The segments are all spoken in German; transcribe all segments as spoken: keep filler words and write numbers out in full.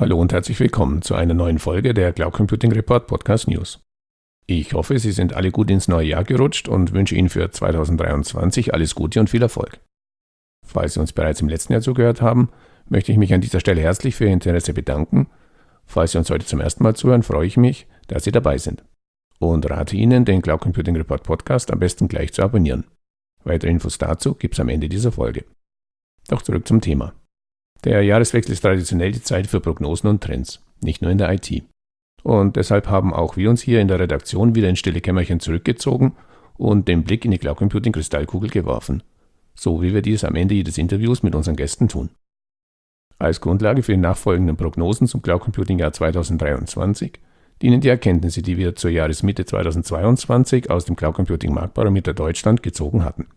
Hallo und herzlich willkommen zu einer neuen Folge der Cloud Computing Report Podcast News. Ich hoffe, Sie sind alle gut ins neue Jahr gerutscht und wünsche Ihnen für zweitausenddreiundzwanzig alles Gute und viel Erfolg. Falls Sie uns bereits im letzten Jahr zugehört haben, möchte ich mich an dieser Stelle herzlich für Ihr Interesse bedanken. Falls Sie uns heute zum ersten Mal zuhören, freue ich mich, dass Sie dabei sind. Und rate Ihnen, den Cloud Computing Report Podcast am besten gleich zu abonnieren. Weitere Infos dazu gibt es am Ende dieser Folge. Doch zurück zum Thema. Der Jahreswechsel ist traditionell die Zeit für Prognosen und Trends, nicht nur in der I T. Und deshalb haben auch wir uns hier in der Redaktion wieder in stille Kämmerchen zurückgezogen und den Blick in die Cloud Computing Kristallkugel geworfen. So wie wir dies am Ende jedes Interviews mit unseren Gästen tun. Als Grundlage für die nachfolgenden Prognosen zum Cloud Computing Jahr zweitausenddreiundzwanzig dienen die Erkenntnisse, die wir zur Jahresmitte zweitausendzweiundzwanzig aus dem Cloud Computing Marktbarometer Deutschland gezogen hatten.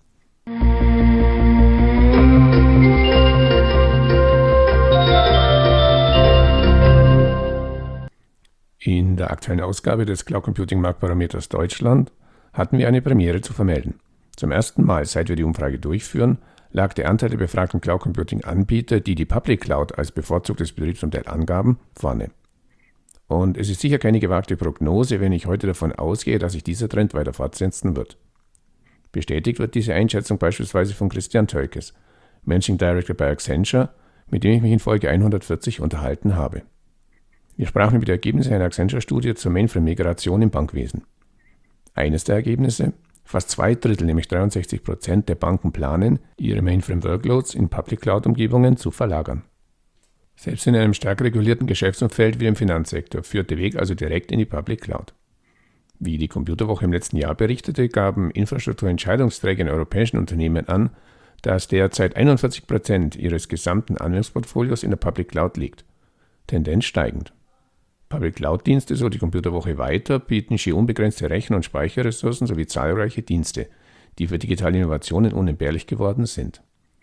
In der aktuellen Ausgabe des Cloud Computing Marktbarometers Deutschland hatten wir eine Premiere zu vermelden. Zum ersten Mal, seit wir die Umfrage durchführen, lag der Anteil der befragten Cloud Computing Anbieter, die die Public Cloud als bevorzugtes Betriebsmodell angaben, vorne. Und es ist sicher keine gewagte Prognose, wenn ich heute davon ausgehe, dass sich dieser Trend weiter fortsetzen wird. Bestätigt wird diese Einschätzung beispielsweise von Christian Tölkes, Managing Director bei Accenture, mit dem ich mich in Folge hundertvierzig unterhalten habe. Wir sprachen über die Ergebnisse einer Accenture-Studie zur Mainframe-Migration im Bankwesen. Eines der Ergebnisse: Fast zwei Drittel, nämlich dreiundsechzig Prozent der Banken planen, ihre Mainframe-Workloads in Public-Cloud-Umgebungen zu verlagern. Selbst in einem stark regulierten Geschäftsumfeld wie dem Finanzsektor führt der Weg also direkt in die Public Cloud. Wie die Computerwoche im letzten Jahr berichtete, gaben Infrastrukturentscheidungsträger in europäischen Unternehmen an, dass derzeit einundvierzig Prozent ihres gesamten Anwendungsportfolios in der Public Cloud liegt. Tendenz steigend. Public Cloud-Dienste, so die Computerwoche weiter, bieten schier unbegrenzte Rechen- und Speicherressourcen sowie zahlreiche Dienste, die für digitale Innovationen unentbehrlich geworden sind.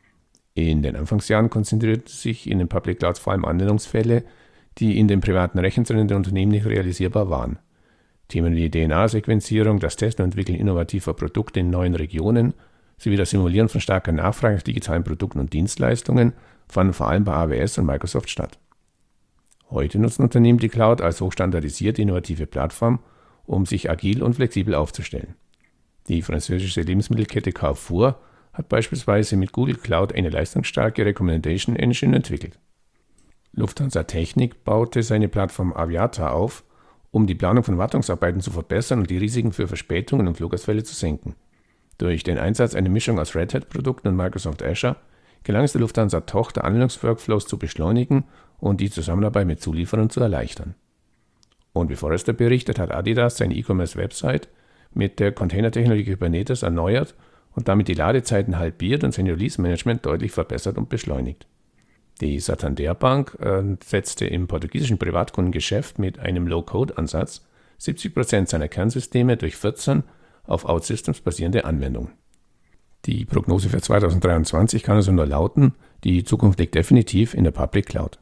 In den Anfangsjahren konzentrierten sich in den Public Clouds vor allem Anwendungsfälle, die in den privaten Rechenzentren der Unternehmen nicht realisierbar waren. Themen wie D N A-Sequenzierung, das Testen und Entwickeln innovativer Produkte in neuen Regionen sowie das Simulieren von starker Nachfrage nach digitalen Produkten und Dienstleistungen fanden vor allem bei A W S und Microsoft statt. Heute nutzen Unternehmen die Cloud als hochstandardisierte, innovative Plattform, um sich agil und flexibel aufzustellen. Die französische Lebensmittelkette Carrefour hat beispielsweise mit Google Cloud eine leistungsstarke Recommendation Engine entwickelt. Lufthansa Technik baute seine Plattform Aviata auf, um die Planung von Wartungsarbeiten zu verbessern und die Risiken für Verspätungen und Flugausfälle zu senken. Durch den Einsatz einer Mischung aus Red Hat-Produkten und Microsoft Azure gelang es der Lufthansa-Tochter, Anwendungsworkflows zu beschleunigen und die Zusammenarbeit mit Zulieferern zu erleichtern. Und wie Forrester berichtet, hat Adidas seine E-Commerce-Website mit der Containertechnologie Kubernetes erneuert und damit die Ladezeiten halbiert und sein Release-Management deutlich verbessert und beschleunigt. Die Santander Bank äh, setzte im portugiesischen Privatkundengeschäft mit einem Low-Code-Ansatz siebzig Prozent seiner Kernsysteme durch vierzehn auf OutSystems basierende Anwendungen. Die Prognose für zweitausenddreiundzwanzig kann also nur lauten: Die Zukunft liegt definitiv in der Public Cloud.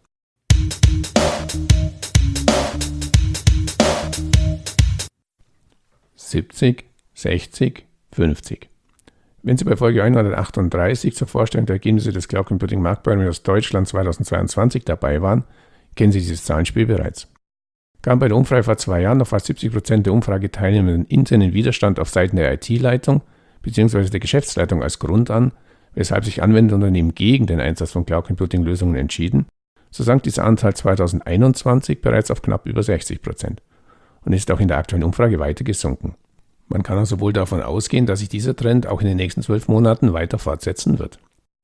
siebzig, sechzig, fünfzig. Wenn Sie bei Folge hundertachtunddreißig zur Vorstellung der Ergebnisse des Cloud Computing Marktbarometers Deutschland zweitausendzweiundzwanzig dabei waren, kennen Sie dieses Zahlenspiel bereits. Gaben bei der Umfrage vor zwei Jahren noch fast siebzig Prozent der Umfrageteilnehmenden internen Widerstand auf Seiten der I T-Leitung bzw. der Geschäftsleitung als Grund an, weshalb sich Anwenderunternehmen gegen den Einsatz von Cloud Computing-Lösungen entschieden, so sank dieser Anteil zweitausendeinundzwanzig bereits auf knapp über sechzig Prozent und ist auch in der aktuellen Umfrage weiter gesunken. Man kann also wohl davon ausgehen, dass sich dieser Trend auch in den nächsten zwölf Monaten weiter fortsetzen wird.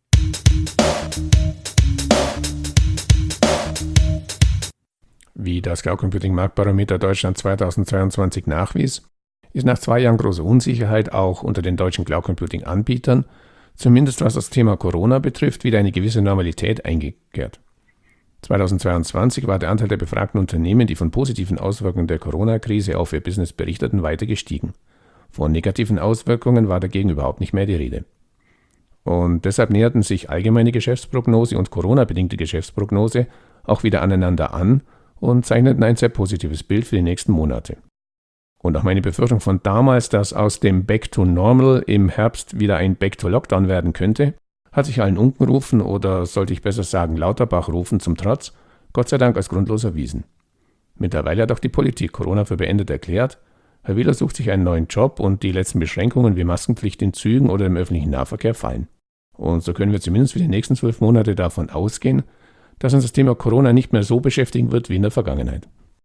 Wie das Cloud Computing Marktbarometer Deutschland zweitausendzweiundzwanzig nachwies, ist nach zwei Jahren großer Unsicherheit auch unter den deutschen Cloud Computing Anbietern, zumindest was das Thema Corona betrifft, wieder eine gewisse Normalität eingekehrt. zweitausendzweiundzwanzig war der Anteil der befragten Unternehmen, die von positiven Auswirkungen der Corona-Krise auf ihr Business berichteten, weiter gestiegen. Von negativen Auswirkungen war dagegen überhaupt nicht mehr die Rede. Und deshalb näherten sich allgemeine Geschäftsprognose und Corona-bedingte Geschäftsprognose auch wieder aneinander an und zeichneten ein sehr positives Bild für die nächsten Monate. Und auch meine Befürchtung von damals, dass aus dem Back to Normal im Herbst wieder ein Back to Lockdown werden könnte, hat sich allen Unkenrufen oder sollte ich besser sagen Lauterbach-Rufen zum Trotz Gott sei Dank als grundlos erwiesen. Mittlerweile hat auch die Politik Corona für beendet erklärt. Herr Wieler sucht sich einen neuen Job und die letzten Beschränkungen wie Maskenpflicht in Zügen oder im öffentlichen Nahverkehr fallen. Und so können wir zumindest für die nächsten zwölf Monate davon ausgehen, dass uns das Thema Corona nicht mehr so beschäftigen wird wie in der Vergangenheit.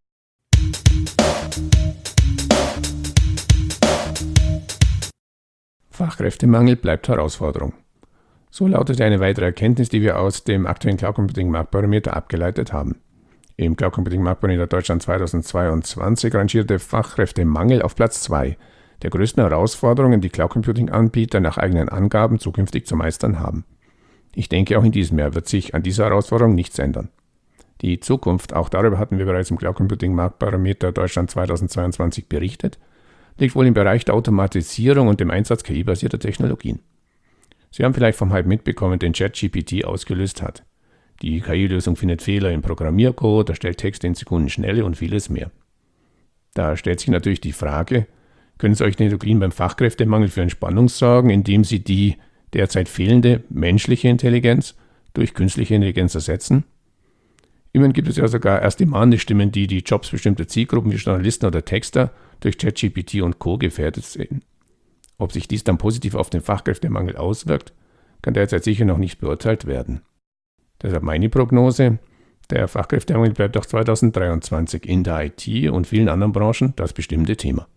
Fachkräftemangel bleibt Herausforderung. So lautet eine weitere Erkenntnis, die wir aus dem aktuellen Cloud Computing Marktbarometer abgeleitet haben. Im Cloud Computing Marktbarometer Deutschland zweitausendzweiundzwanzig rangierte Fachkräftemangel auf Platz zwei der größten Herausforderungen, die Cloud Computing Anbieter nach eigenen Angaben zukünftig zu meistern haben. Ich denke, auch in diesem Jahr wird sich an dieser Herausforderung nichts ändern. Die Zukunft, auch darüber hatten wir bereits im Cloud Computing Marktbarometer Deutschland zweitausendzweiundzwanzig berichtet, liegt wohl im Bereich der Automatisierung und dem Einsatz K I-basierter Technologien. Sie haben vielleicht vom Hype mitbekommen, den ChatGPT ausgelöst hat. Die K I-Lösung findet Fehler im Programmiercode, erstellt Texte in Sekundenschnelle und vieles mehr. Da stellt sich natürlich die Frage, können solche Technologien beim Fachkräftemangel für Entspannung sorgen, indem sie die derzeit fehlende menschliche Intelligenz durch künstliche Intelligenz ersetzen? Immerhin gibt es ja sogar erste mahnende Stimmen, die die Jobs bestimmter Zielgruppen wie Journalisten oder Texter durch ChatGPT und Co. gefährdet sehen. Ob sich dies dann positiv auf den Fachkräftemangel auswirkt, kann derzeit sicher noch nicht beurteilt werden. Deshalb meine Prognose, der Fachkräftemangel bleibt auch zweitausenddreiundzwanzig in der I T und vielen anderen Branchen das bestimmte Thema.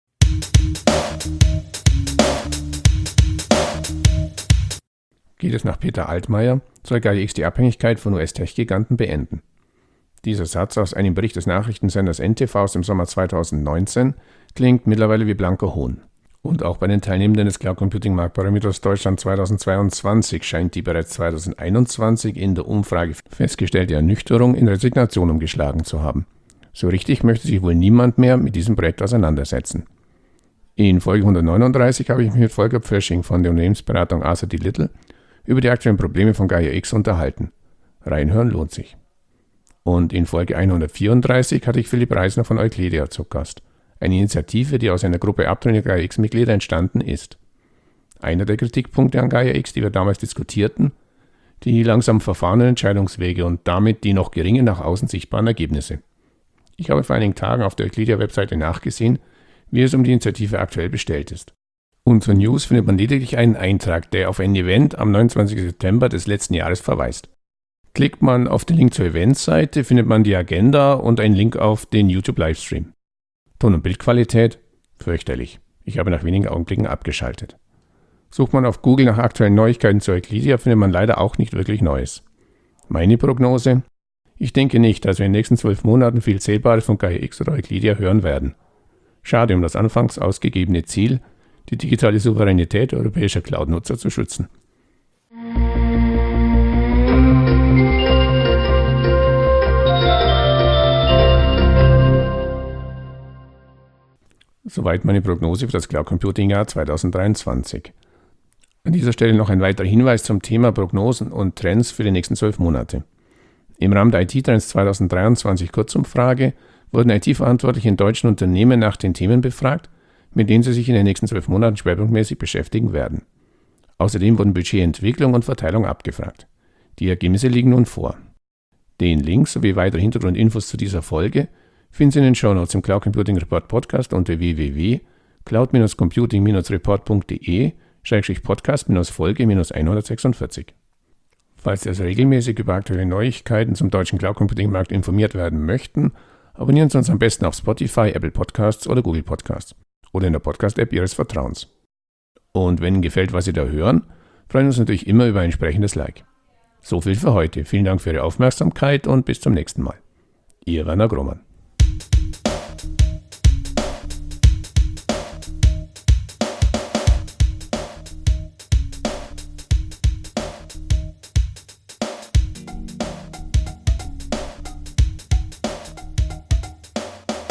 Geht es nach Peter Altmaier, soll Gaia X die Abhängigkeit von U S-Tech-Giganten beenden. Dieser Satz aus einem Bericht des Nachrichtensenders N T V aus dem Sommer zweitausendneunzehn klingt mittlerweile wie blanker Hohn. Und auch bei den Teilnehmenden des Cloud Computing Marktbarometers Deutschland zweitausendzweiundzwanzig scheint die bereits zweitausendeinundzwanzig in der Umfrage festgestellte Ernüchterung in Resignation umgeschlagen zu haben. So richtig möchte sich wohl niemand mehr mit diesem Projekt auseinandersetzen. In Folge hundertneununddreißig habe ich mich mit Volker Pfösching von der Unternehmensberatung Arthur D. Little über die aktuellen Probleme von Gaia X unterhalten. Reinhören lohnt sich. Und in Folge hundertvierunddreißig hatte ich Philipp Reisner von Euclidia zu Gast. Eine Initiative, die aus einer Gruppe abtrünniger Gaia X-Mitglieder entstanden ist. Einer der Kritikpunkte an Gaia X, die wir damals diskutierten, die langsam verfahrenen Entscheidungswege und damit die noch geringen nach außen sichtbaren Ergebnisse. Ich habe vor einigen Tagen auf der Euclidia-Webseite nachgesehen, wie es um die Initiative aktuell bestellt ist. Unter News findet man lediglich einen Eintrag, der auf ein Event am neunundzwanzigsten September des letzten Jahres verweist. Klickt man auf den Link zur Eventseite, findet man die Agenda und einen Link auf den YouTube-Livestream. Ton- und Bildqualität? Fürchterlich. Ich habe nach wenigen Augenblicken abgeschaltet. Sucht man auf Google nach aktuellen Neuigkeiten zu Euclidia, findet man leider auch nicht wirklich Neues. Meine Prognose? Ich denke nicht, dass wir in den nächsten zwölf Monaten viel Zählbares von Gaia X oder Euclidia hören werden. Schade um das anfangs ausgegebene Ziel, die digitale Souveränität europäischer Cloud-Nutzer zu schützen. Soweit meine Prognose für das Cloud Computing Jahr zweitausenddreiundzwanzig. An dieser Stelle noch ein weiterer Hinweis zum Thema Prognosen und Trends für die nächsten zwölf Monate. Im Rahmen der I T-Trends zweitausenddreiundzwanzig Kurzumfrage wurden I T-Verantwortliche in deutschen Unternehmen nach den Themen befragt, mit denen sie sich in den nächsten zwölf Monaten schwerpunktmäßig beschäftigen werden. Außerdem wurden Budgetentwicklung und Verteilung abgefragt. Die Ergebnisse liegen nun vor. Den Link sowie weitere Hintergrundinfos zu dieser Folge finden Sie in den Shownotes im Cloud Computing Report Podcast unter w w w punkt cloud dash computing dash report punkt d e slash podcast Folge hundertsechsundvierzig. Falls Sie also regelmäßig über aktuelle Neuigkeiten zum deutschen Cloud Computing Markt informiert werden möchten, abonnieren Sie uns am besten auf Spotify, Apple Podcasts oder Google Podcasts oder in der Podcast-App Ihres Vertrauens. Und wenn Ihnen gefällt, was Sie da hören, freuen wir uns natürlich immer über ein entsprechendes Like. So viel für heute. Vielen Dank für Ihre Aufmerksamkeit und bis zum nächsten Mal. Ihr Werner Grohmann.